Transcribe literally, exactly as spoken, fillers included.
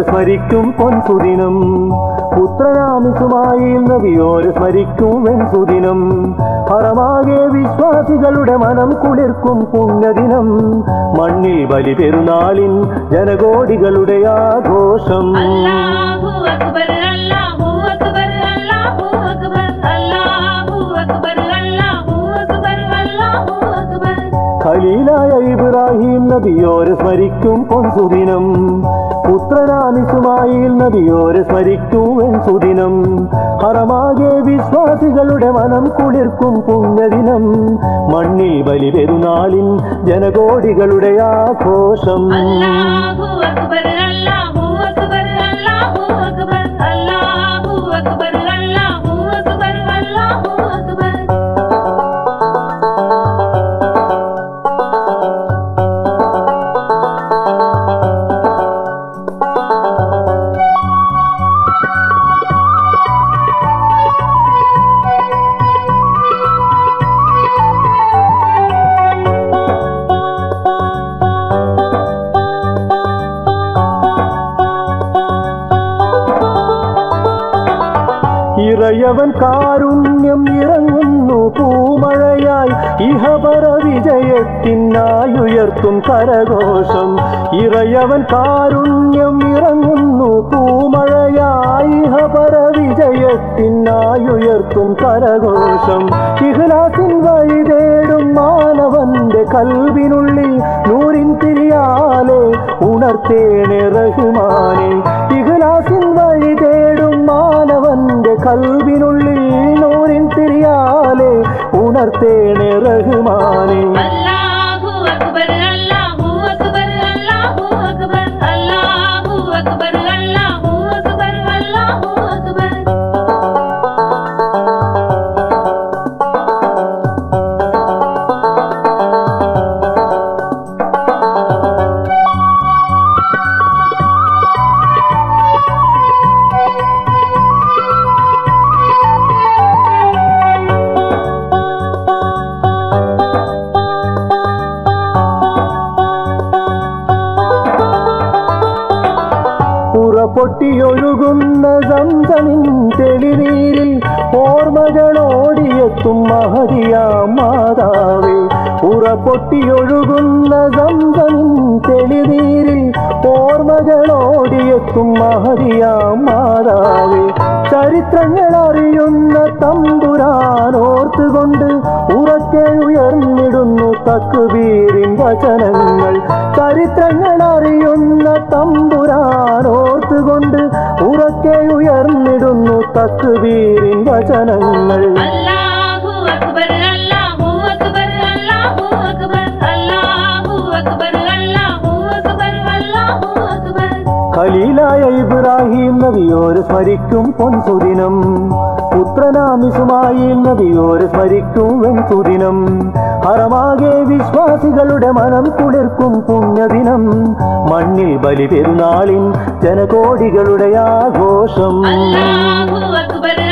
സ്മരിക്കും പൊൻസുദിനം. പുത്രനാം ഇസ്മായിൽ നബിയോരെ സ്മരിക്കും വെൺസുദിനം. ഹറമാകെ വിശ്വാസികളുടെ മനം കുളിർക്കും പുണ്യദിനം. മണ്ണിൽ ബലി പെരുന്നാളിൻ ജനകോടികളുടെ ആഘോഷം. ഖലീലായ ഇബ്രാഹിം നബിയോരെ സ്മരിക്കും പൊൻസുദിനം. പുത്രനാം ഇസ്മായിൽ നബിയോരെ സ്മരിക്കും വെൺസുദിനം. ഹറമാകെ വിശ്വാസികളുടെ മനം കുളിർക്കും പുണ്യദിനം. മണ്ണിൽ ബലി പെരുന്നാളിൻ ജനകോടികളുടെ ആഘോഷം. ഇറയവൻ കാരുണ്യം ഇറങ്ങുന്നു പൂമഴയായി. ഇഹപര വിജയത്തിനായുയർത്തും കരഘോഷം. ഇറയവൻ കാരുണ്യം ഇറങ്ങുന്നു പൂമഴയായി. ഇഹപര വിജയത്തിനായുയർത്തും കരഘോഷം. ഇഖ്ലാസിൻ വഴി തേടും മാനവന്റെ കൽബിനുള്ളിൽ നൂറിൻ തിരിയാലെ ഉണർത്തേണെ റഹ്മാനെ. ഇഖ്ലാസിൻ വഴി തേടും മാനവന്റെ കൽബിനുള്ളിൽ നൂറിൻ തിരിയാലെ ഉണർത്തേണെ റഹ്മാനെ. പൊട്ടിയൊഴുകുന്ന സംസമിൻ തെളിനീരിൽ ഓർമ്മകളോടിയെത്തും മഹദിയാം മാതാവേ. ഉറപ്പൊട്ടിയൊഴുകുന്ന സംസമിൻ തെളിനീരിൽ ഓർമ്മകളോടിയെത്തും മഹദിയാം മാതാവേ. ചരിത്രങ്ങൾ അറിയുന്ന തമ്പുരാനോർത്തുകൊണ്ട് ഉറക്കെ ഉയർന്നിടുന്നു തക്ബീറിൻ വചനങ്ങൾ. ചരിത്രങ്ങൾ അറിയുന്ന തമ്പുരാനോർത്തുകൊണ്ട് ഉറക്കെ ഉയർന്നിടുന്നു തക്ബീറിൻ വചനങ്ങൾ. ഖലീലായ ഇബ്രാഹിം നബിയോരെ സ്മരിക്കും പൊൻസുദിനം. പുത്രനാം ഇസ്മായിൽ നബിയോരെ സ്മരിക്കും വെൺസുദിനം. ഹറമാകെ വിശ്വാസികളുടെ മനം കുളിർക്കും പുണ്യദിനം. മണ്ണിൽ ബലി പെരുന്നാളിൻ ജനകോടികളുടെ ആഘോഷം.